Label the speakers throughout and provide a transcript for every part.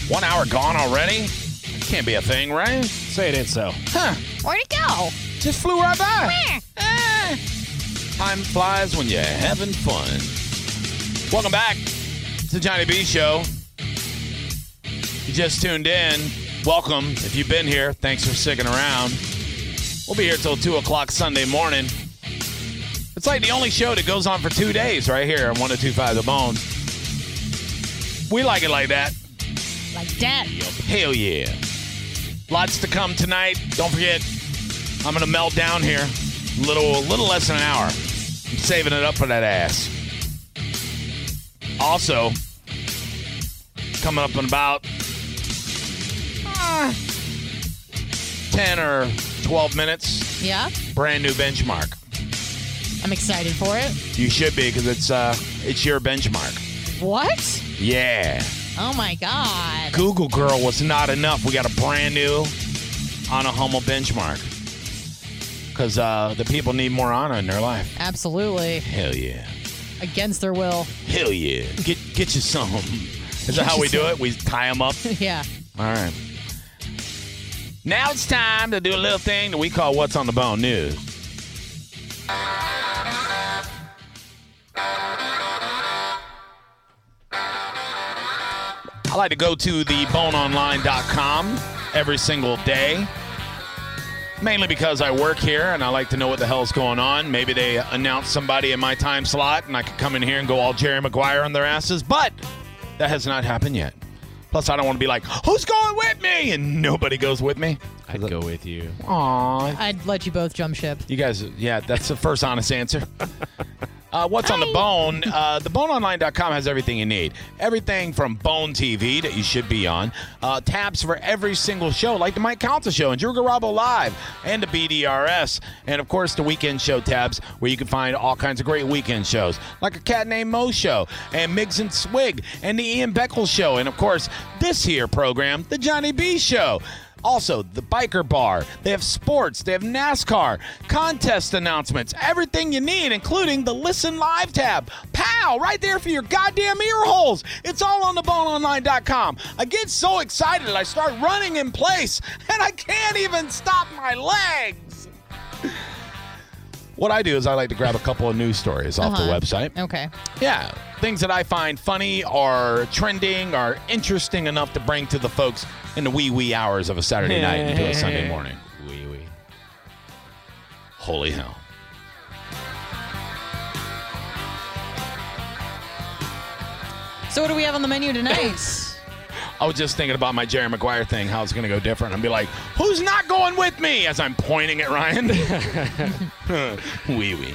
Speaker 1: 1 hour gone already? Can't be a thing, right?
Speaker 2: Say it ain't so.
Speaker 1: Huh.
Speaker 3: Where'd it go?
Speaker 1: Just flew right by.
Speaker 3: Meh.
Speaker 1: Time flies when you're having fun. Welcome back to the Johnny B Show. You just tuned in. Welcome. If you've been here, thanks for sticking around. We'll be here till 2 o'clock Sunday morning. It's like the only show that goes on for 2 days right here on 102.5 The Bone. We like it like that.
Speaker 3: Like that.
Speaker 1: Hell yeah. Lots to come tonight. Don't forget, I'm going to melt down here. Little less than an hour. I'm saving it up for that ass. Also, coming up in about 10 or 12 minutes.
Speaker 3: Yeah?
Speaker 1: Brand new benchmark.
Speaker 3: I'm excited for it.
Speaker 1: You should be, because it's your benchmark.
Speaker 3: What?
Speaker 1: Yeah.
Speaker 3: Oh, my God.
Speaker 1: Google Girl was not enough. We got a brand new Anna Hummel benchmark. Because the people need more Anna in their life.
Speaker 3: Absolutely.
Speaker 1: Hell yeah.
Speaker 3: Against their will.
Speaker 1: Hell yeah. Get you some. Is that how we do it? We tie them up?
Speaker 3: Yeah.
Speaker 1: All right. Now it's time to do a little thing that we call What's on the Bone News. I like to go to theboneonline.com every single day. Mainly because I work here and I like to know what the hell's going on. Maybe they announce somebody in my time slot and I could come in here and go all Jerry Maguire on their asses. But that has not happened yet. Plus, I don't want to be like, who's going with me? And nobody goes with me.
Speaker 2: I'd go with you.
Speaker 1: Aw.
Speaker 3: I'd let you both jump ship.
Speaker 1: You guys, yeah, that's the first honest answer. What's on the Bone? TheBoneOnline.com has everything you need. Everything from Bone TV that you should be on. Tabs for every single show, like the Mike Council Show and Drew Garabo Live and the BDRS. And, of course, the Weekend Show tabs where you can find all kinds of great weekend shows, like A Cat Named Mo Show and Miggs and Swig and the Ian Beckles Show. And, of course, this here program, The Johnny B Show. Also, the Biker Bar. They have sports. They have NASCAR, contest announcements, everything you need, including the Listen Live tab. Pow! Right there for your goddamn ear holes. It's all on theboneonline.com. I get so excited, I start running in place, and I can't even stop my legs. What I do is I like to grab a couple of news stories off the website.
Speaker 3: Okay.
Speaker 1: Yeah, things that I find funny or trending or interesting enough to bring to the folks in the wee hours of a Saturday night into a Sunday morning.
Speaker 2: Wee.
Speaker 1: Holy hell.
Speaker 3: So what do we have on the menu tonight?
Speaker 1: I was just thinking about my Jerry Maguire thing, how it's going to go different. I'll be like, who's not going with me? As I'm pointing at Ryan. Wee.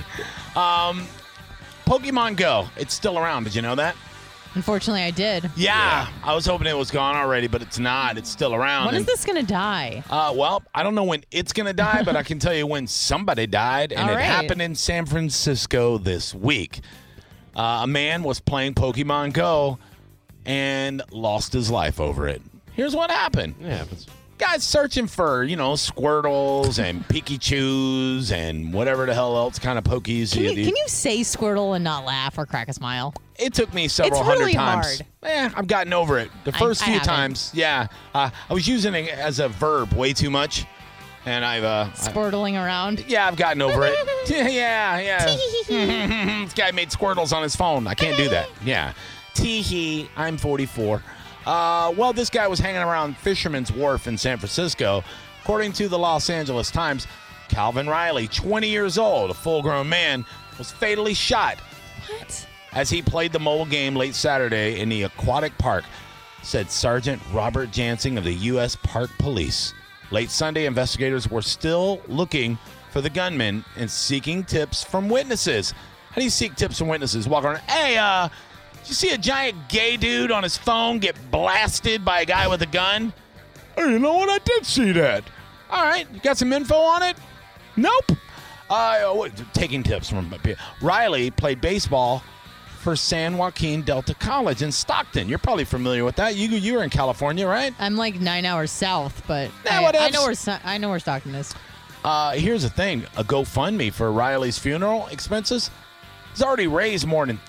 Speaker 1: Pokemon Go. It's still around. Did you know that?
Speaker 3: Unfortunately, I did.
Speaker 1: Yeah. I was hoping it was gone already, but it's not. It's still around.
Speaker 3: When is this going to die?
Speaker 1: Well, I don't know when it's going to die, but I can tell you when somebody died, and
Speaker 3: All
Speaker 1: it
Speaker 3: right.
Speaker 1: happened in San Francisco this week. A man was playing Pokemon Go and lost his life over it. Here's what happened.
Speaker 2: It happens.
Speaker 1: Guy's searching for, Squirtles and Pikachus and whatever the hell else kind of Pokies.
Speaker 3: Can you say Squirtle and not laugh or crack a smile?
Speaker 1: It took me several
Speaker 3: It's
Speaker 1: hundred
Speaker 3: really
Speaker 1: times.
Speaker 3: hard.
Speaker 1: I've gotten over it. The first
Speaker 3: I
Speaker 1: few
Speaker 3: haven't.
Speaker 1: times, yeah. I was using it as a verb way too much. And
Speaker 3: Squirtling around.
Speaker 1: I've gotten over it. Yeah. This guy made Squirtles on his phone. I can't do that. Yeah. Tee-hee, I'm 44. Well, this guy was hanging around Fisherman's Wharf in San Francisco. According to the Los Angeles Times, Calvin Riley, 20 years old, a full-grown man, was fatally shot
Speaker 3: What?
Speaker 1: as he played the mobile game late Saturday in the aquatic park, said Sergeant Robert Jansing of the U.S. Park Police. Late Sunday, investigators were still looking for the gunman and seeking tips from witnesses. How do you seek tips from witnesses? Walk around, hey, did you see a giant gay dude on his phone get blasted by a guy with a gun? Oh, you know what? I did see that. All right, you got some info on it? Nope. Taking tips from Riley played baseball for San Joaquin Delta College in Stockton. You're probably familiar with that. You were in California, right?
Speaker 3: I'm like 9 hours south, but
Speaker 1: Yeah,
Speaker 3: I
Speaker 1: whatevs.
Speaker 3: know where Stockton is.
Speaker 1: Here's the thing. A GoFundMe for Riley's funeral expenses He's already raised more than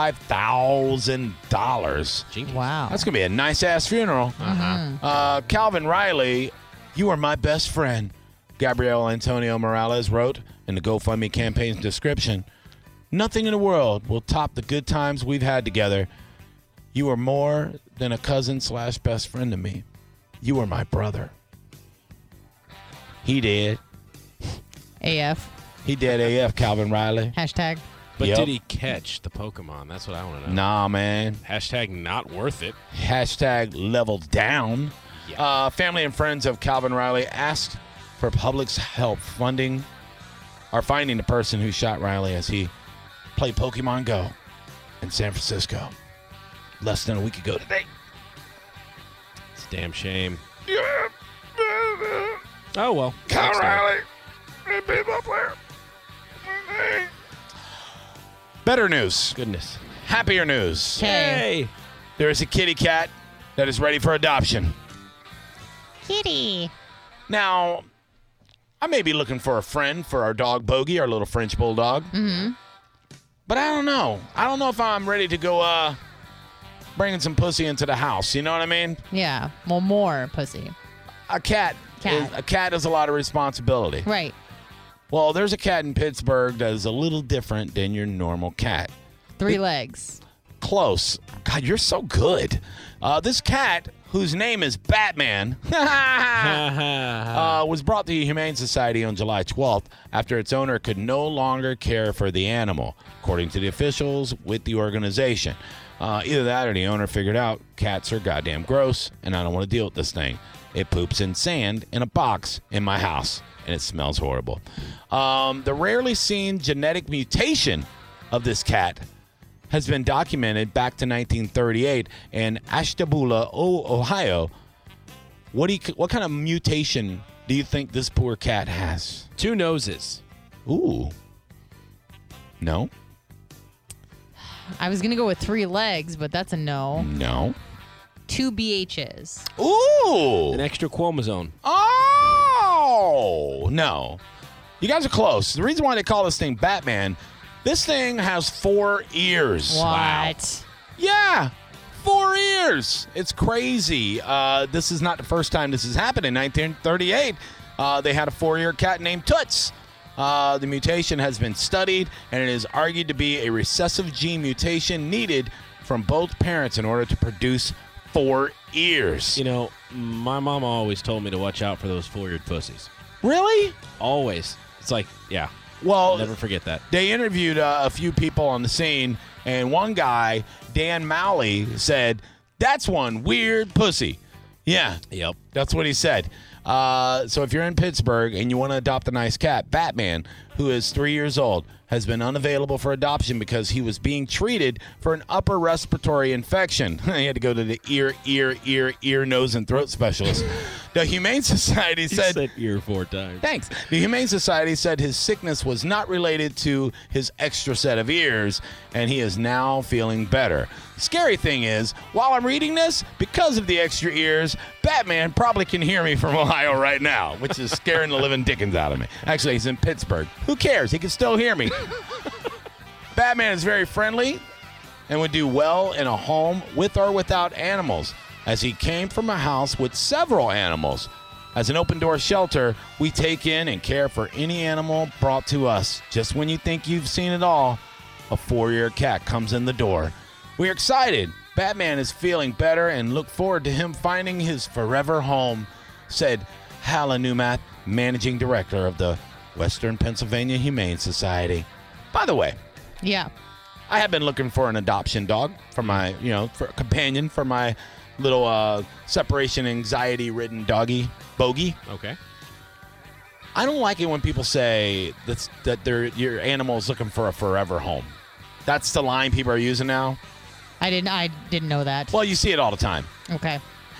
Speaker 1: $35,000.
Speaker 3: Wow.
Speaker 1: That's going to be a nice-ass funeral. Calvin Riley, you are my best friend, Gabriel Antonio Morales wrote in the GoFundMe campaign's description. Nothing in the world will top the good times we've had together. You are more than a cousin/best friend to me. You are my brother. He did.
Speaker 3: AF.
Speaker 1: He did AF, Calvin Riley.
Speaker 3: Hashtag.
Speaker 2: But
Speaker 1: Yep.
Speaker 2: did he catch the Pokemon? That's what I want to know.
Speaker 1: Nah, man.
Speaker 2: Hashtag not worth it.
Speaker 1: Hashtag leveled down.
Speaker 2: Yeah.
Speaker 1: Family and friends of Calvin Riley asked for public's help finding the person who shot Riley as he played Pokemon Go in San Francisco less than a week ago today.
Speaker 2: It's a damn shame. Oh, well.
Speaker 1: Calvin
Speaker 2: Next time.
Speaker 1: Riley, baseball player. Better news.
Speaker 2: Goodness.
Speaker 1: Happier news.
Speaker 3: Okay.
Speaker 2: Hey.
Speaker 1: There is a kitty cat that is ready for adoption.
Speaker 3: Kitty.
Speaker 1: Now, I may be looking for a friend for our dog Bogey, our little French bulldog.
Speaker 3: Mm-hmm.
Speaker 1: But I don't know. I don't know if I'm ready to go bringing some pussy into the house. You know what I mean?
Speaker 3: Yeah. Well, more pussy.
Speaker 1: A cat is a lot of responsibility.
Speaker 3: Right.
Speaker 1: Well, there's a cat in Pittsburgh that is a little different than your normal cat.
Speaker 3: 3 legs.
Speaker 1: Close. God, you're so good. This cat, whose name is Batman, was brought to the Humane Society on July 12th after its owner could no longer care for the animal, according to the officials with the organization. Either that or the owner figured out cats are goddamn gross, and I don't want to deal with this thing. It poops in sand in a box in my house, and it smells horrible. The rarely seen genetic mutation of this cat has been documented back to 1938 in Ashtabula, Ohio. What kind of mutation do you think this poor cat has?
Speaker 2: 2 noses.
Speaker 1: Ooh. No?
Speaker 3: I was going to go with 3 legs, but that's a no.
Speaker 1: No.
Speaker 3: 2 BHs.
Speaker 1: Ooh.
Speaker 2: An extra chromosome.
Speaker 1: Oh, no. You guys are close. The reason why they call this thing Batman, this thing has 4 ears.
Speaker 3: What?
Speaker 1: Yeah, 4 ears. It's crazy. This is not the first time this has happened. In 1938, they had a 4-ear cat named Toots. The mutation has been studied, and it is argued to be a recessive gene mutation needed from both parents in order to produce 4 ears.
Speaker 2: You know, my mom always told me to watch out for those 4-eared pussies.
Speaker 1: Really?
Speaker 2: Always. It's like, yeah.
Speaker 1: Well,
Speaker 2: I'll never forget that.
Speaker 1: they interviewed a few people on the scene, and one guy, Dan Malley, said, "That's one weird pussy." Yeah,
Speaker 2: Yep.
Speaker 1: that's what he said. So if you're in Pittsburgh and you want to adopt a nice cat, Batman, who is 3 years old, has been unavailable for adoption because he was being treated for an upper respiratory infection. He had to go to the ear, nose, and throat specialist. The Humane Society
Speaker 2: He
Speaker 1: said
Speaker 2: said ear 4 times.
Speaker 1: Thanks. The Humane Society said his sickness was not related to his extra set of ears, and he is now feeling better. Scary thing is, while I'm reading this, because of the extra ears, Batman probably can hear me from Ohio right now, which is scaring the living dickens out of me. Actually, he's in Pittsburgh. Who cares? He can still hear me. Batman is very friendly and would do well in a home with or without animals, as he came from a house with several animals. As an open-door shelter, we take in and care for any animal brought to us. Just when you think you've seen it all, a 4-year cat comes in the door. We're excited. Batman is feeling better and look forward to him finding his forever home, said Hala Newmath, managing director of the Western Pennsylvania Humane Society. By the way,
Speaker 3: Yeah.
Speaker 1: I have been looking for an adoption dog for my, for a companion for my little separation anxiety-ridden doggy, Bogey.
Speaker 2: Okay.
Speaker 1: I don't like it when people say that your animal is looking for a forever home. That's the line people are using now.
Speaker 3: I didn't know that.
Speaker 1: Well, you see it all the time.
Speaker 3: Okay.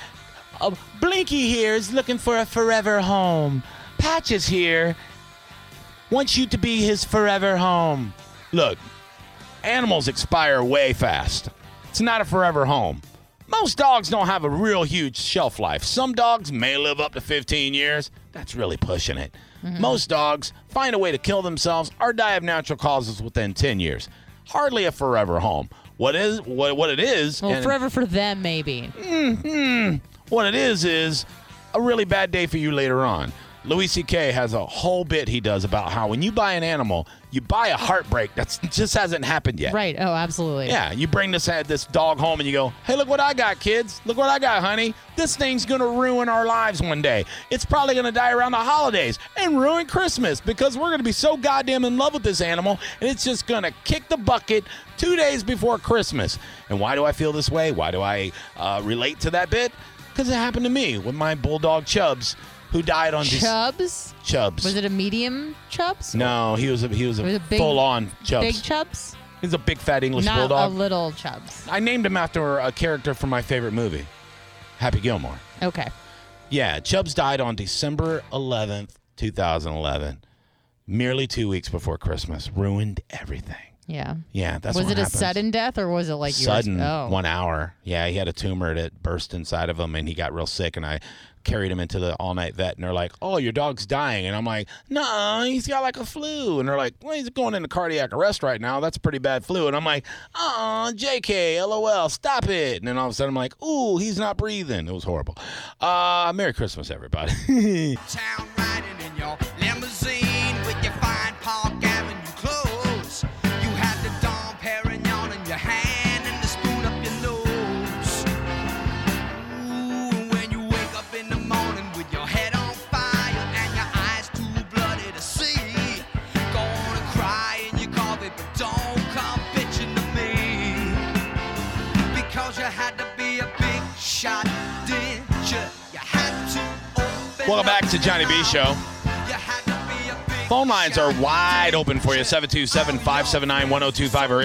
Speaker 1: Blinky here is looking for a forever home. Patches here wants you to be his forever home. Look, animals expire way fast. It's not a forever home. Most dogs don't have a real huge shelf life. Some dogs may live up to 15 years. That's really pushing it. Most dogs find a way to kill themselves or die of natural causes within 10 years. hardly a forever home. What it is?
Speaker 3: Well,
Speaker 1: and
Speaker 3: forever for them, maybe.
Speaker 1: what it is a really bad day for you later on. Louis C.K. has a whole bit he does about how when you buy an animal, you buy a heartbreak that just hasn't happened yet.
Speaker 3: Right. Oh, absolutely.
Speaker 1: Yeah, you bring this dog home and you go, hey, look what I got, kids. Look what I got, honey. This thing's going to ruin our lives one day. It's probably going to die around the holidays and ruin Christmas because we're going to be so goddamn in love with this animal and it's just going to kick the bucket 2 days before Christmas. And why do I feel this way? Why do I relate to that bit? Because it happened to me with my bulldog Chubbs, who died on
Speaker 3: Chubbs?
Speaker 1: Chubbs.
Speaker 3: Was it a medium Chubbs?
Speaker 1: No, he was a
Speaker 3: Was it big,
Speaker 1: full-on Chubbs.
Speaker 3: Big Chubbs?
Speaker 1: He's a big fat English
Speaker 3: Not
Speaker 1: bulldog.
Speaker 3: a little Chubbs.
Speaker 1: I named him after a character from my favorite movie, Happy Gilmore.
Speaker 3: Okay.
Speaker 1: Yeah, Chubbs died on December 11th, 2011, merely 2 weeks before Christmas. Ruined everything.
Speaker 3: Yeah.
Speaker 1: Yeah, that's
Speaker 3: Was
Speaker 1: what
Speaker 3: it a
Speaker 1: happens.
Speaker 3: sudden death or was it like
Speaker 1: Sudden,
Speaker 3: yours? Oh.
Speaker 1: 1 hour. Yeah, he had a tumor that burst inside of him, and he got real sick, and I carried him into the all-night vet, and they're like, oh, your dog's dying. And I'm like, no, he's got like a flu. And they're like, well, he's going into cardiac arrest right now. That's a pretty bad flu. And I'm like, oh, JK, LOL, stop it. And then all of a sudden I'm like, ooh, he's not breathing. It was horrible. Merry Christmas, everybody.
Speaker 4: Town riding in your limousine with your fine Park Avenue clothes. You had the Dom Perignon in your hand and the spoon up your nose. Ooh, when you wake up in the morning with your head on fire and your eyes too bloody to see, gonna cry in your coffee, but don't come bitching to me, because you had to be a big shot, didn't you? You had to open
Speaker 1: Welcome back
Speaker 4: up
Speaker 1: to Johnny B. Show.
Speaker 4: you had to be a big
Speaker 1: Phone lines are
Speaker 4: shot,
Speaker 1: wide open for you, 727-579-1025 or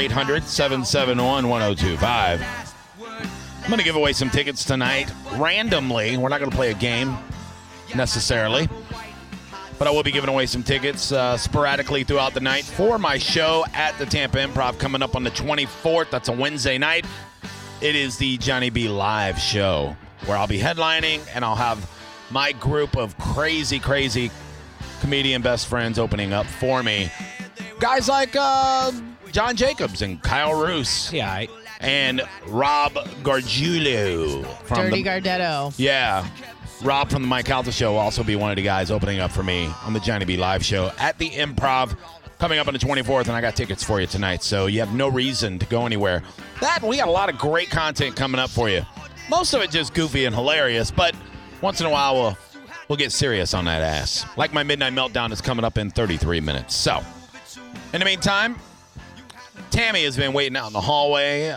Speaker 1: 800-771-1025. I'm going to give away some tickets tonight randomly. We're not going to play a game necessarily, but I will be giving away some tickets sporadically throughout the night for my show at the Tampa Improv coming up on the 24th. That's a Wednesday night. It is the Johnny B Live show where I'll be headlining and I'll have my group of crazy comedian best friends opening up for me. Guys like John Jacobs and Kyle Roos
Speaker 2: Yeah,
Speaker 1: and Rob Gargiulo from
Speaker 3: Dirty
Speaker 1: the
Speaker 3: Gardetto.
Speaker 1: Yeah. Rob from the Mike Calta Show will also be one of the guys opening up for me on the Johnny B Live show at the Improv coming up on the 24th, and I got tickets for you tonight, so you have no reason to go anywhere. We got a lot of great content coming up for you. Most of it just goofy and hilarious, but once in a while we'll get serious on that ass. Like my Midnight Meltdown is coming up in 33 minutes. So, in the meantime, Tammy has been waiting out in the hallway.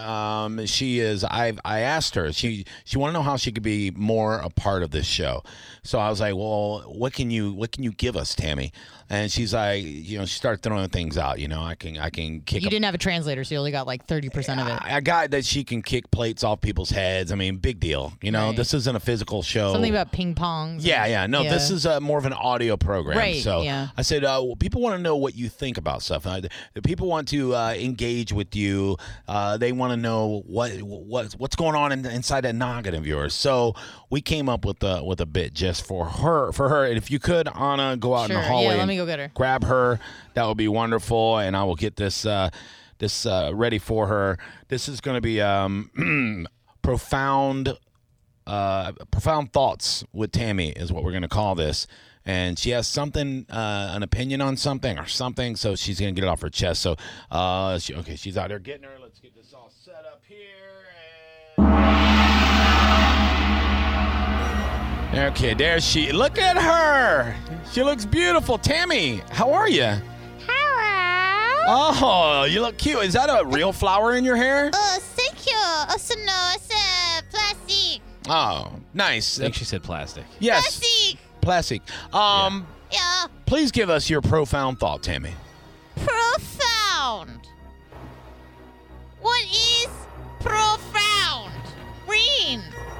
Speaker 1: I asked her, she wanted to know how she could be more a part of this show. So I was like, well, what can you give us, Tammy? And she's like, she started throwing things out. I can kick.
Speaker 3: You didn't have a translator, so you only got like 30% of it.
Speaker 1: I got that she can kick plates off people's heads. I mean, big deal.
Speaker 3: Right.
Speaker 1: This isn't a physical show.
Speaker 3: Something about ping pong.
Speaker 1: Yeah. No, this is more of an audio program.
Speaker 3: Right,
Speaker 1: So
Speaker 3: yeah.
Speaker 1: I said, people want to know what you think about stuff. The people want to engage with you. They want to know what's going on inside that noggin of yours. So we came up with a bit just for her. And if you could, Anna, go out in the
Speaker 3: Sure,
Speaker 1: hallway.
Speaker 3: yeah, let
Speaker 1: and
Speaker 3: me go get her.
Speaker 1: Grab her. That would be wonderful. And I will get this ready for her. This is going to be profound thoughts with Tammy is what we're going to call this. And she has something, an opinion on something or something, so she's going to get it off her chest. So, she's out there getting her. Let's get this all set up here. Okay, there she. Look at her. She looks beautiful. Tammy, how are you?
Speaker 5: Hello.
Speaker 1: Oh, you look cute. Is that a real flower in your hair?
Speaker 5: Thank you. Also, no, it's plastic.
Speaker 1: Oh, nice.
Speaker 2: I think she said plastic.
Speaker 1: Yes, plastic.
Speaker 5: Yeah.
Speaker 1: Please give us your profound thought, Tammy.
Speaker 5: Profound. What is profound? Green.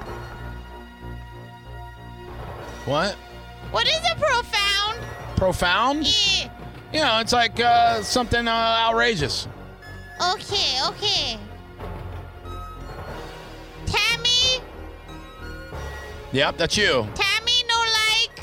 Speaker 1: What?
Speaker 5: What is a profound?
Speaker 1: Profound?
Speaker 5: Yeah.
Speaker 1: It's like something outrageous.
Speaker 5: Okay. Tammy?
Speaker 1: Yep, that's you.
Speaker 5: Tammy no like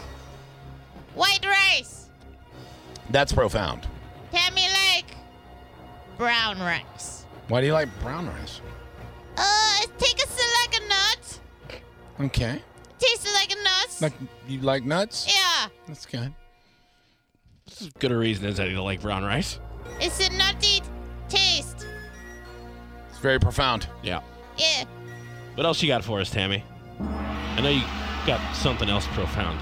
Speaker 5: white rice.
Speaker 1: That's profound.
Speaker 5: Tammy like brown rice.
Speaker 1: Why do you like brown rice?
Speaker 5: It tastes like a nut.
Speaker 1: Okay.
Speaker 5: Tastes like a nut.
Speaker 1: Like you like nuts?
Speaker 5: Yeah.
Speaker 1: That's good.
Speaker 2: This is as good a reason as any to like brown rice.
Speaker 5: It's a nutty taste.
Speaker 1: It's very profound.
Speaker 2: Yeah.
Speaker 5: Yeah.
Speaker 2: What else you got for us, Tammy? I know you got something else profound.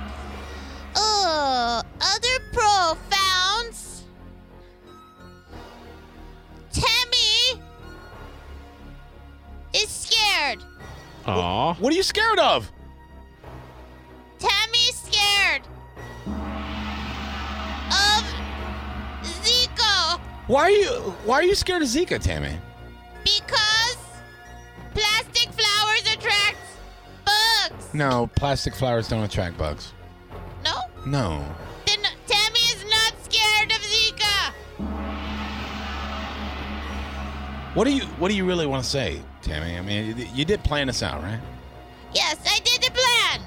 Speaker 5: Other profounds. Tammy is scared.
Speaker 2: Aw.
Speaker 1: What are you scared of?
Speaker 5: Tammy's scared of Zika
Speaker 1: Why are you scared of Zika, Tammy?
Speaker 5: because plastic flowers attract bugs.
Speaker 1: No, plastic flowers don't attract bugs.
Speaker 5: No?
Speaker 1: No.
Speaker 5: Then Tammy is not scared of Zika.
Speaker 1: What do you really want to say, Tammy? I mean, you did plan this out, right?
Speaker 5: Yes, I did the plan.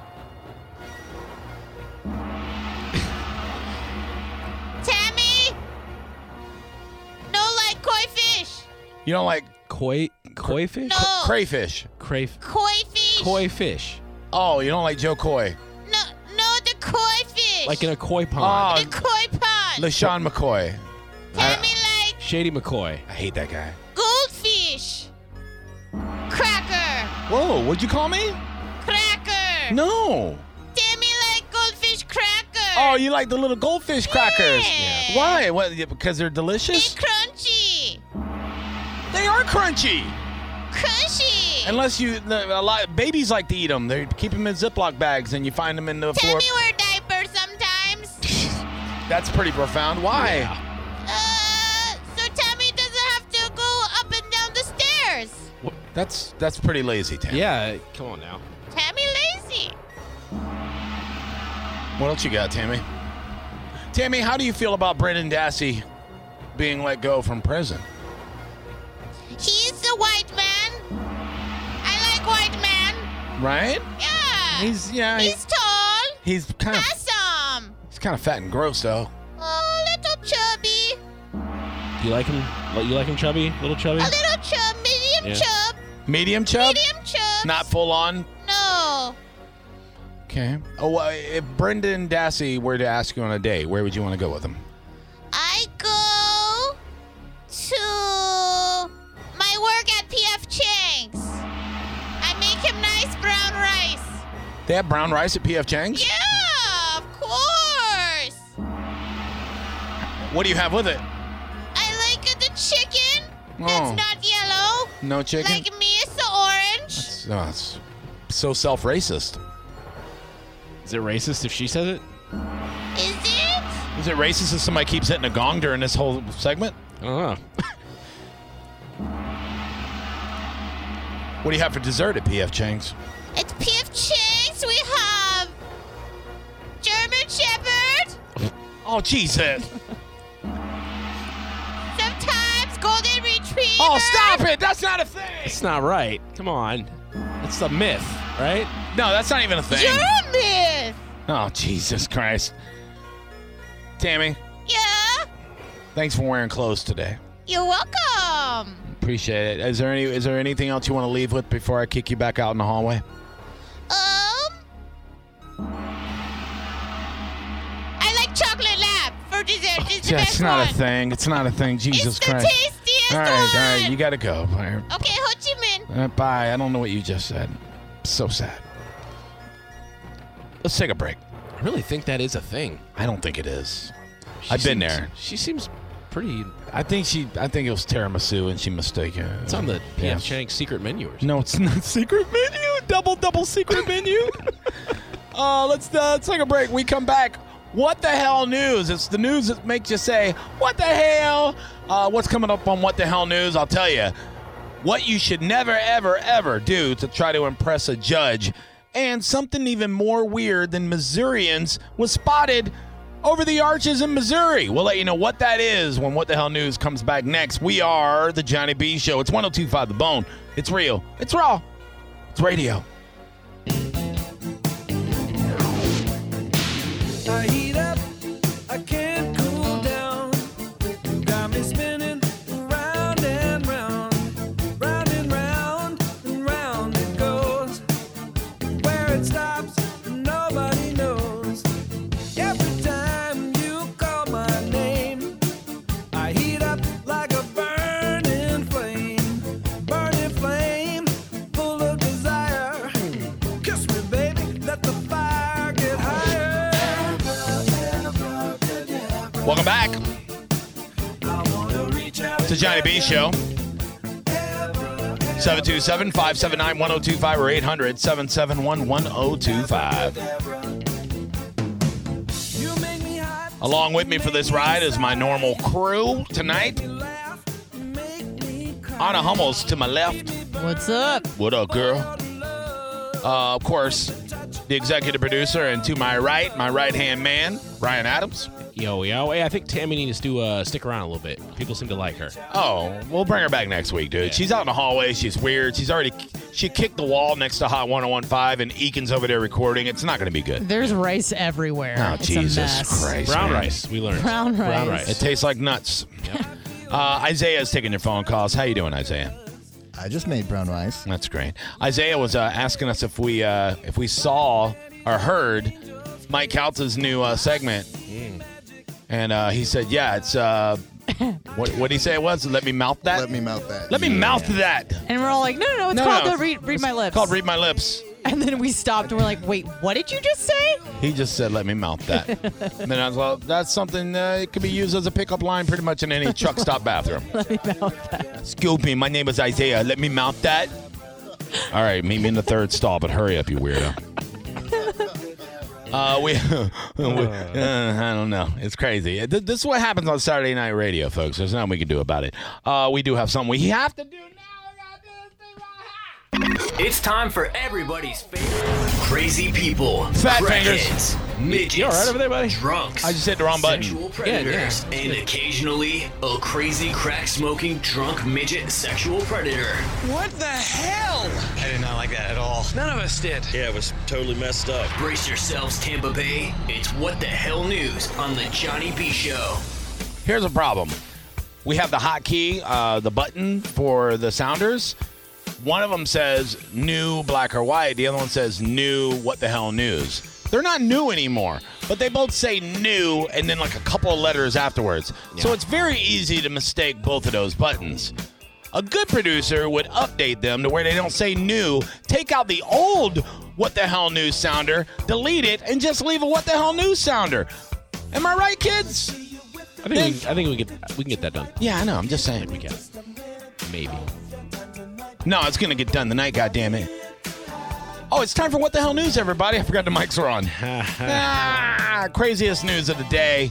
Speaker 5: Tammy, no like koi fish.
Speaker 1: You don't like
Speaker 2: Koi fish?
Speaker 5: No.
Speaker 1: crayfish.
Speaker 5: Koi fish.
Speaker 2: Koi fish.
Speaker 1: Oh, you don't like Joe Coy.
Speaker 5: No, the koi fish.
Speaker 2: Like in a koi pond.
Speaker 5: the koi pond.
Speaker 1: LaShawn McCoy.
Speaker 5: Tammy like
Speaker 2: Shady McCoy.
Speaker 1: I hate that guy.
Speaker 5: goldfish. Cracker.
Speaker 1: Whoa, what'd you call me?
Speaker 5: Cracker.
Speaker 1: No.
Speaker 5: Tammy like goldfish cracker.
Speaker 1: Oh, you like the little goldfish crackers.
Speaker 5: Yeah.
Speaker 1: Why? What? Because they're delicious?
Speaker 5: They're crunchy.
Speaker 1: They are crunchy.
Speaker 5: Crunchy.
Speaker 1: Unless babies like to eat them. They keep them in Ziploc bags and you find them in the floor.
Speaker 5: Tammy wear diapers sometimes.
Speaker 1: That's pretty profound. Why?
Speaker 2: Yeah.
Speaker 5: So Tammy doesn't have to go up and down the stairs.
Speaker 1: That's pretty lazy, Tammy.
Speaker 2: Yeah, come on now.
Speaker 5: Tammy lazy.
Speaker 1: What else you got, Tammy? Tammy, how do you feel about Brendan Dassey being let go from prison?
Speaker 5: He's a white man. I like white man.
Speaker 1: Right?
Speaker 5: Yeah. He's tall.
Speaker 1: He's kind of
Speaker 5: Handsome.
Speaker 1: fat and gross though.
Speaker 5: Oh, little chubby.
Speaker 2: You like him? You like him chubby? Little chubby?
Speaker 5: A little chub. Medium
Speaker 2: Yeah.
Speaker 5: chub.
Speaker 1: Medium chub?
Speaker 5: Medium chub.
Speaker 1: Not full on?
Speaker 5: No.
Speaker 1: Okay. Oh, well, if Brendan Dassey were to ask you on a date, where would you want to go with him?
Speaker 5: I go to my work at P.F. Chang's. I make him nice brown rice.
Speaker 1: They have brown rice at P.F. Chang's?
Speaker 5: Yeah, of course.
Speaker 1: What do you have with it?
Speaker 5: I like the chicken.
Speaker 1: Oh.
Speaker 5: That's not yellow.
Speaker 1: No chicken?
Speaker 5: Like me, it's the orange.
Speaker 1: It's so self-racist.
Speaker 2: Is it racist if she says it?
Speaker 5: Is it?
Speaker 1: Is it racist if somebody keeps hitting a gong during this whole segment?
Speaker 2: I don't know.
Speaker 1: What do you have for dessert at P.F. Chang's?
Speaker 5: At P.F. Chang's, we have German Shepherd.
Speaker 1: Oh, Jesus.
Speaker 5: Sometimes Golden Retriever.
Speaker 1: Oh, stop it. That's not a thing.
Speaker 2: It's not right. Come on. It's a myth, right?
Speaker 1: No, that's not even a thing.
Speaker 5: You're a myth.
Speaker 1: Oh, Jesus Christ. Tammy,
Speaker 5: Yeah.
Speaker 1: thanks for wearing clothes today.
Speaker 5: You're welcome.
Speaker 1: Appreciate it. Is there anything else you want to leave with before I kick you back out in the hallway?
Speaker 5: I like chocolate lab for dessert. It's the
Speaker 1: That's
Speaker 5: best
Speaker 1: not
Speaker 5: one.
Speaker 1: a thing. It's not a thing. Jesus
Speaker 5: It's the
Speaker 1: Christ.
Speaker 5: tastiest
Speaker 1: All
Speaker 5: one.
Speaker 1: right. You got to go.
Speaker 5: Okay, Ho Chi Minh.
Speaker 1: Bye. I don't know what you just said. So sad. Let's take a break.
Speaker 2: I really think that is a thing.
Speaker 1: I don't think it is. I've been there.
Speaker 2: She seems pretty.
Speaker 1: I think it was tiramisu and she mistaken.
Speaker 2: It's on the
Speaker 1: Yeah.
Speaker 2: P.F. Chang's secret menu or something.
Speaker 1: No, it's not secret menu. Double secret menu. Let's take a break. We come back. What the hell news? It's the news that makes you say, what the hell? What's coming up on What the Hell News? I'll tell you. What you should never, ever, ever do to try to impress a judge. And something even more weird than Missourians was spotted over the arches in Missouri. We'll let you know what that is when What the Hell News comes back next. We are the Johnny B Show. It's 102.5 The Bone. It's real. It's raw. It's radio.
Speaker 6: I heat up, I can't cool down. Got me spinning where it stops, nobody knows. Every time you call my name, I heat up like a burning flame, full of desire. Kiss me, baby, let the fire get higher.
Speaker 1: Welcome back
Speaker 6: I wanna reach out
Speaker 1: to Johnny B Show. 727-579-1025 or 800-771-1025.
Speaker 6: you make me hot.
Speaker 1: Along with me for this ride is my normal crew tonight. Anna Hummels to my left.
Speaker 3: What's up?
Speaker 1: What up, girl? Of course, the executive producer, and to my right-hand man, Ryan Adams.
Speaker 2: Yo. Hey, I think Tammy needs to stick around a little bit. People seem to like her.
Speaker 1: Oh, we'll bring her back next week, dude.
Speaker 2: Yeah.
Speaker 1: She's out in the hallway. She's weird. She kicked the wall next to Hot 101.5, and Eakin's over there recording. It's not going to be good.
Speaker 3: There's rice everywhere.
Speaker 1: Oh,
Speaker 3: It's
Speaker 1: Jesus
Speaker 3: a mess.
Speaker 1: Christ.
Speaker 2: Brown
Speaker 1: man.
Speaker 2: rice, we learned.
Speaker 3: Brown rice.
Speaker 1: It tastes like nuts.
Speaker 2: Yep.
Speaker 1: Isaiah's taking your phone calls. How you doing, Isaiah?
Speaker 7: I just made brown rice.
Speaker 1: That's great. Isaiah was asking us if we saw or heard Mike Kautz's new segment. And he said, yeah, it's, what did he say it was? Let me mouth that?
Speaker 7: Let me mouth that.
Speaker 1: Let me mouth that.
Speaker 3: And we're all like, no, it's
Speaker 1: No,
Speaker 3: called
Speaker 1: no.
Speaker 3: Read My Lips.
Speaker 1: It's called Read My Lips.
Speaker 3: And then we stopped and we're like, wait, what did you just say?
Speaker 1: He just said, let me mouth that. And then I was like, that's something it could be used as a pickup line pretty much in any truck stop bathroom.
Speaker 3: Let me mouth that.
Speaker 1: Excuse me, my name is Isaiah. Let me mouth that. All right, meet me in the third stall, but hurry up, you weirdo. I don't know. It's crazy. This is what happens on Saturday Night Radio, folks. There's nothing we can do about it. We do have something we have to do now.
Speaker 8: It's time for everybody's favorite crazy people,
Speaker 1: Fat
Speaker 8: crackheads, midgets,
Speaker 2: You all right over there, buddy?
Speaker 8: drunks,
Speaker 1: I just hit the wrong button.
Speaker 8: sexual predators, and occasionally a crazy crack-smoking drunk midget sexual predator.
Speaker 4: What the hell? I did not like that at all. None of us did.
Speaker 9: Yeah, it was totally messed up.
Speaker 8: Brace yourselves, Tampa Bay. It's What the Hell News on the Johnny B Show.
Speaker 1: Here's a problem. We have the hotkey, the button for the sounders. One of them says new black or white. The other one says new what the hell news. They're not new anymore, but they both say new and then like a couple of letters afterwards. So it's very easy to mistake both of those buttons. A good producer would update them to where they don't say new, take out the old what the hell news sounder, delete it, and just leave a what the hell news sounder. Am I right, kids?
Speaker 2: I think we can get that done.
Speaker 1: Yeah, I know. I'm just saying.
Speaker 2: We can. Maybe.
Speaker 1: No, it's going to get done tonight, goddammit. Oh, it's time for What the Hell News, everybody. I forgot the mics are on. Craziest news of the day.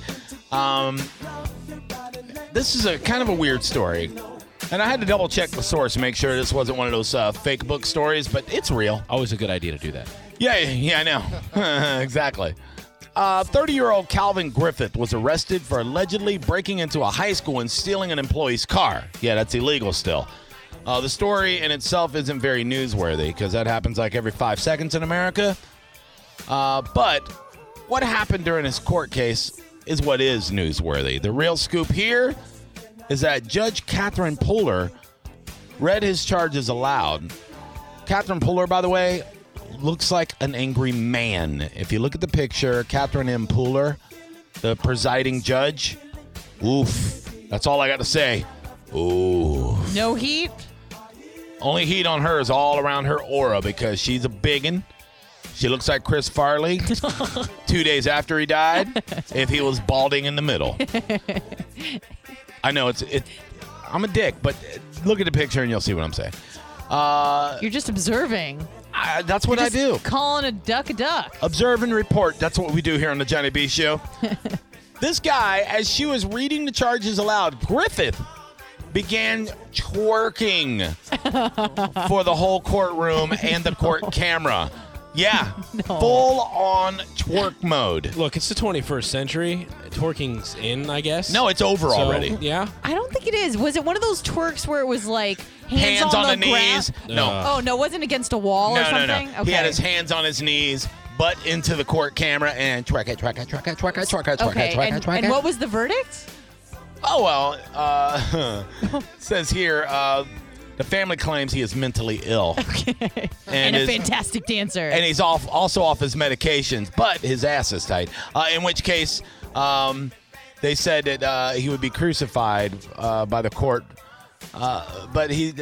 Speaker 1: This is a kind of a weird story. And I had to double check the source to make sure this wasn't one of those fake book stories, but it's real.
Speaker 2: Always a good idea to do that.
Speaker 1: Yeah, I know. Exactly. 30-year-old Calvin Griffith was arrested for allegedly breaking into a high school and stealing an employee's car. Yeah, that's illegal still. The story in itself isn't very newsworthy because that happens like every 5 seconds in America. But what happened during his court case is what is newsworthy. The real scoop here is that Judge Catherine Pooler read his charges aloud. Catherine Pooler, by the way, looks like an angry man. If you look at the picture, Catherine M. Pooler, the presiding judge, oof. That's all I got to say. Ooh.
Speaker 3: No heat?
Speaker 1: Only heat on her is all around her aura because she's a biggin. She looks like Chris Farley 2 days after he died if he was balding in the middle. I know I'm a dick, but look at the picture and you'll see what I'm saying.
Speaker 3: You're just observing.
Speaker 1: That's what I do.
Speaker 3: Calling a duck a duck.
Speaker 1: Observe and report. That's what we do here on the Johnny B Show. This guy, as she was reading the charges aloud, Griffith began twerking for the whole courtroom and the court camera. Yeah, full-on twerk mode.
Speaker 2: Look, it's the 21st century. Twerking's in, I guess.
Speaker 1: No, it's over already.
Speaker 2: Yeah.
Speaker 3: I don't think it is. Was it one of those twerks where it was like
Speaker 1: Hands on the
Speaker 3: ground?
Speaker 1: knees. No.
Speaker 3: Oh, no, wasn't against a wall or something?
Speaker 1: No. He had his hands on his knees, butt into the court camera, and twerk it.
Speaker 3: Okay, and what was the verdict?
Speaker 1: Oh, well, says here, The family claims he is mentally ill.
Speaker 3: Okay. And a
Speaker 1: is-
Speaker 3: fantastic dancer.
Speaker 1: And he's also off his medications, but his ass is tight. In which case, they said that he would be crucified by the court. But he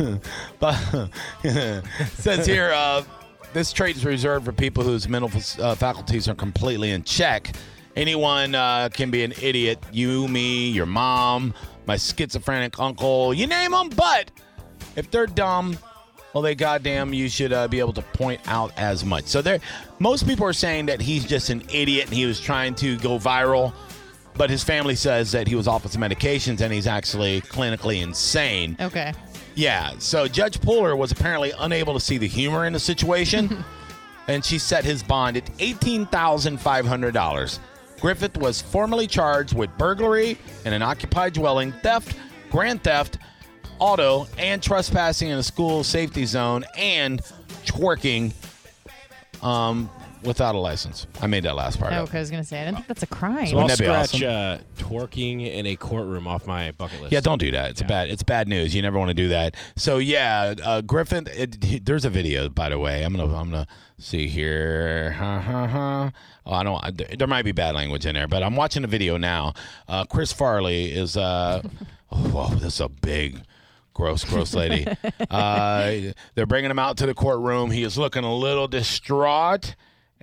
Speaker 1: says here, this trait is reserved for people whose mental faculties are completely in check. Anyone can be an idiot. You, me, your mom, my schizophrenic uncle, you name them. But if they're dumb, well, they goddamn, you should be able to point out as much. So most people are saying that he's just an idiot and he was trying to go viral. But his family says that he was off his medications and he's actually clinically insane.
Speaker 3: Okay.
Speaker 1: Yeah, so Judge Puller was apparently unable to see the humor in the situation, and she set his bond at $18,500. Griffith was formally charged with burglary in an occupied dwelling, theft, grand theft, auto, and trespassing in a school safety zone, and twerking without a license. I made that last part up.
Speaker 3: Okay, I was going to say, I didn't think that's a crime.
Speaker 2: So I'll
Speaker 1: Wouldn't that be
Speaker 2: scratch twerking in a courtroom off my bucket list.
Speaker 1: Yeah, don't do that. It's bad news. You never want to do that. So yeah, Griffin. There's a video, by the way. I'm gonna see here. Oh, I don't. There might be bad language in there, but I'm watching the video now. Chris Farley is. Whoa, this is a big. Gross lady. They're bringing him out to the courtroom. He is looking a little distraught,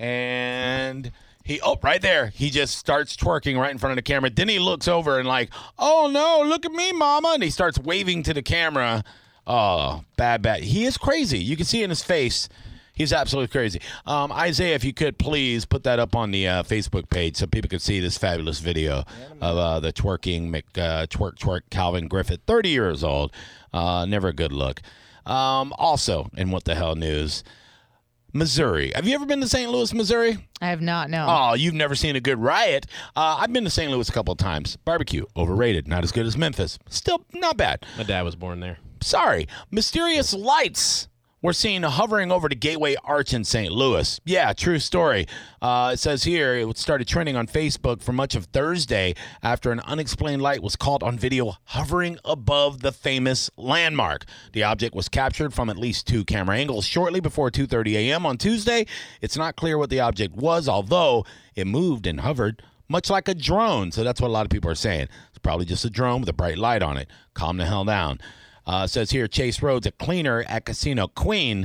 Speaker 1: and right there, he just starts twerking right in front of the camera. Then he looks over and like, oh no, look at me, mama, and he starts waving to the camera. Oh, bad. He is crazy. You can see in his face. He's absolutely crazy. Isaiah, if you could please put that up on the Facebook page so people could see this fabulous video of the twerking twerk Calvin Griffith, 30 years old. Never a good look. Also, in What the Hell News, Missouri. Have you ever been to St. Louis, Missouri?
Speaker 3: I have not, no.
Speaker 1: Oh, you've never seen a good riot. I've been to St. Louis a couple of times. Barbecue, overrated. Not as good as Memphis. Still not bad.
Speaker 2: My dad was born there.
Speaker 1: Sorry. Mysterious lights were seen hovering over the Gateway Arch in St. Louis. Yeah, true story. It says here it started trending on Facebook for much of Thursday after an unexplained light was caught on video hovering above the famous landmark. The object was captured from at least 2 camera angles shortly before 2:30 a.m. on Tuesday. It's not clear what the object was, although it moved and hovered much like a drone. So that's what a lot of people are saying. It's probably just a drone with a bright light on it. Calm the hell down. Says here, Chase Rhodes, a cleaner at Casino Queen,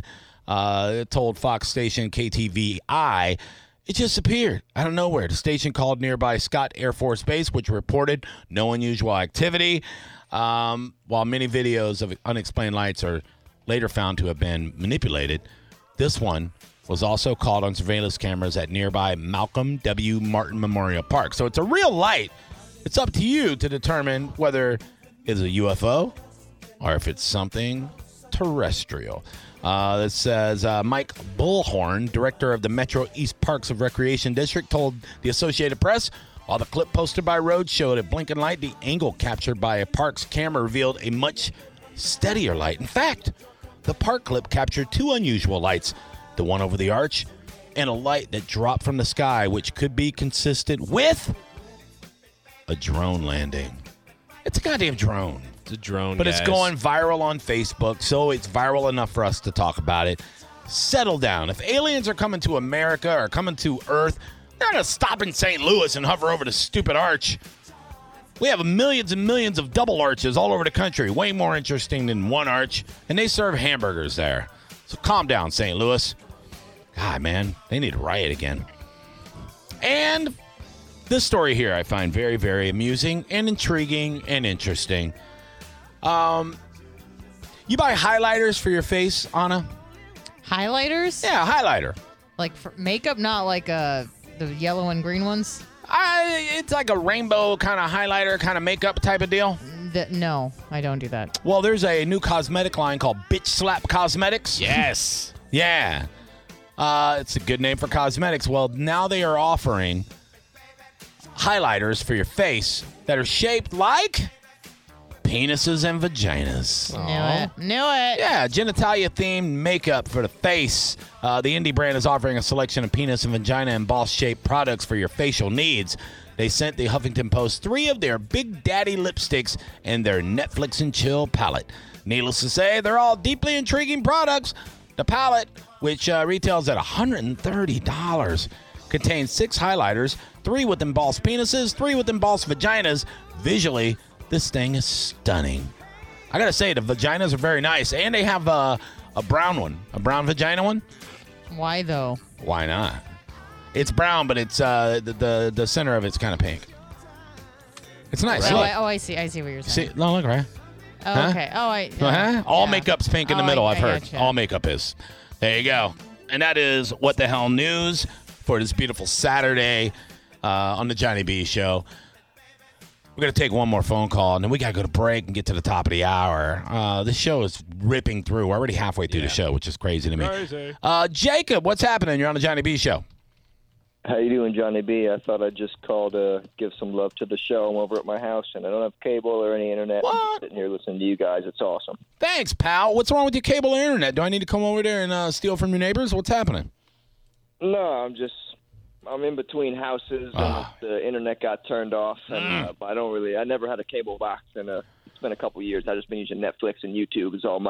Speaker 1: told Fox station KTVI, it just appeared out of nowhere. The station called nearby Scott Air Force Base, which reported no unusual activity, while many videos of unexplained lights are later found to have been manipulated. This one was also caught on surveillance cameras at nearby Malcolm W. Martin Memorial Park. So it's a real light. It's up to you to determine whether it's a UFO or if it's something terrestrial. That says Mike Bullhorn, director of the Metro East Parks of Recreation District, told the Associated Press, while the clip posted by Rhodes showed a blinking light, the angle captured by a park's camera revealed a much steadier light. In fact, the park clip captured 2 unusual lights, the one over the arch and a light that dropped from the sky, which could be consistent with a drone landing. It's a goddamn drone.
Speaker 2: It's a drone,
Speaker 1: But
Speaker 2: guys.
Speaker 1: it's going viral on Facebook, so it's viral enough for us to talk about it. Settle down. If aliens are coming to America or coming to Earth, they're not going to stop in St. Louis and hover over the stupid arch. We have millions and millions of double arches all over the country, way more interesting than one arch, and they serve hamburgers there. So calm down, St. Louis. God, man, they need to riot again. And this story here I find very, very amusing and intriguing and interesting. You buy highlighters for your face, Anna?
Speaker 3: Highlighters?
Speaker 1: Yeah, highlighter.
Speaker 3: Like for makeup, not like the yellow and green ones?
Speaker 1: It's like a rainbow kind of highlighter, kind of makeup type of deal.
Speaker 3: No, I don't do that.
Speaker 1: Well, there's a new cosmetic line called Bitch Slap Cosmetics.
Speaker 2: Yes.
Speaker 1: Yeah. It's a good name for cosmetics. Well, now they are offering highlighters for your face that are shaped like penises and vaginas.
Speaker 3: Knew it.
Speaker 1: Yeah, genitalia-themed makeup for the face. The indie brand is offering a selection of penis and vagina embossed-shaped products for your facial needs. They sent the Huffington Post 3 of their Big Daddy lipsticks and their Netflix and Chill palette. Needless to say, they're all deeply intriguing products. The palette, which retails at $130, contains 6 highlighters, 3 with embossed penises, 3 with embossed vaginas. Visually, this thing is stunning. I gotta say, the vaginas are very nice, and they have a brown one, a brown vagina one.
Speaker 3: Why though?
Speaker 1: Why not? It's brown, but it's the center of it's kind of pink. It's nice.
Speaker 3: Oh,
Speaker 1: Look.
Speaker 3: I see. I see what you're saying.
Speaker 1: See, no, look right.
Speaker 3: Oh,
Speaker 1: Huh?
Speaker 3: okay. Oh,
Speaker 1: All
Speaker 3: yeah.
Speaker 1: makeup's pink in the
Speaker 3: Oh,
Speaker 1: middle,
Speaker 3: I
Speaker 1: I've heard.
Speaker 3: gotcha.
Speaker 1: All makeup is. There you go. And that is What the Hell News for this beautiful Saturday on the Johnny B Show. We're going to take one more phone call, and then we got to go to break and get to the top of the hour. This show is ripping through. We're already halfway through the show, which is crazy to me.
Speaker 2: Crazy.
Speaker 1: Jacob, what's happening? You're on the Johnny B Show.
Speaker 9: How you doing, Johnny B? I thought I'd just call to give some love to the show. I'm over at my house, and I don't have cable or any internet. I'm just sitting here listening to you guys. It's awesome.
Speaker 1: Thanks, pal. What's wrong with your cable or internet? Do I need to come over there and steal from your neighbors? What's happening?
Speaker 9: No, I'm in between houses, and the internet got turned off. And I never had a cable box, and it's been a couple years. I've just been using Netflix and YouTube is all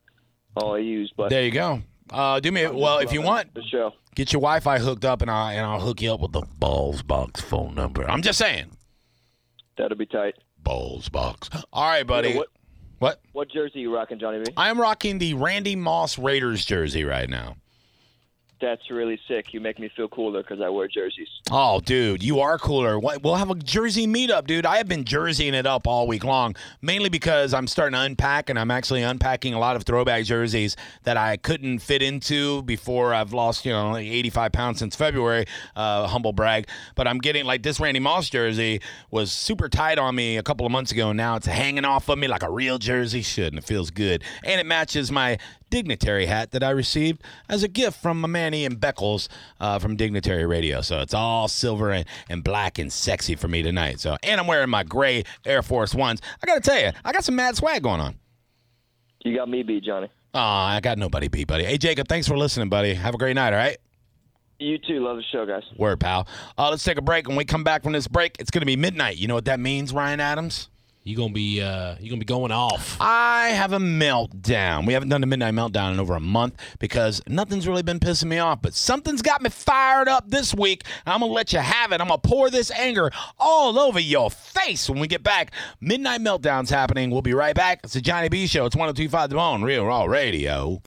Speaker 9: I use. But
Speaker 1: There you go. Do me if you want.
Speaker 9: the show.
Speaker 1: Get your Wi-Fi hooked up, and I'll hook you up with the Balls Box phone number. I'm just saying.
Speaker 9: That'll be tight.
Speaker 1: Balls Box. All right, buddy.
Speaker 9: Yeah,
Speaker 1: What?
Speaker 9: What jersey you rocking, Johnny B?
Speaker 1: I'm rocking the Randy Moss Raiders jersey right now.
Speaker 9: That's really sick. You make me feel cooler because I wear jerseys.
Speaker 1: Oh, dude, you are cooler. We'll have a jersey meetup, dude. I have been jerseying it up all week long, mainly because I'm starting to unpack, and I'm actually unpacking a lot of throwback jerseys that I couldn't fit into before. I've lost, like 85 pounds since February, humble brag. But I'm getting, like, this Randy Moss jersey was super tight on me a couple of months ago, and now it's hanging off of me like a real jersey should, and it feels good. And it matches my Dignitary hat that I received as a gift from my man Ian Beckles from Dignitary Radio. So it's all silver and black and sexy for me tonight. So, and I'm wearing my gray Air Force Ones. I got to tell you, I got some mad swag going on.
Speaker 9: You got me beat, Johnny.
Speaker 1: I got nobody beat, buddy. Hey, Jacob, thanks for listening, buddy. Have a great night, all right?
Speaker 9: You too. Love the show, guys.
Speaker 1: Word, pal. Let's take a break. When we come back from this break, it's going to be midnight. You know what that means, Ryan Adams?
Speaker 2: You gonna be going off.
Speaker 1: I have a meltdown. We haven't done a midnight meltdown in over a month because nothing's really been pissing me off, but something's got me fired up this week. I'm going to let you have it. I'm going to pour this anger all over your face when we get back. Midnight meltdown's happening. We'll be right back. It's the Johnny B Show. It's 102.5 The Bone, Real Raw Radio.